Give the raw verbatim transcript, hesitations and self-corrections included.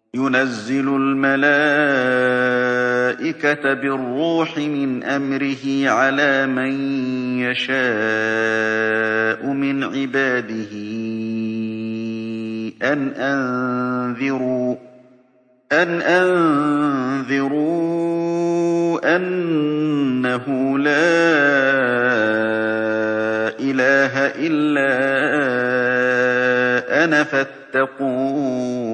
يُنَزِّلُ الْمَلَائِكَةَ بِالرُّوحِ مِنْ أَمْرِهِ عَلَىٰ مَن يَشَاءُ مِنْ عِبَادِهِ أَنْ أَنذِرُوا أَنْ أَنذِرُوا أَنَّهُ لَا إِلَٰهَ إِلَّا أَنَا فَاتَّقُونِ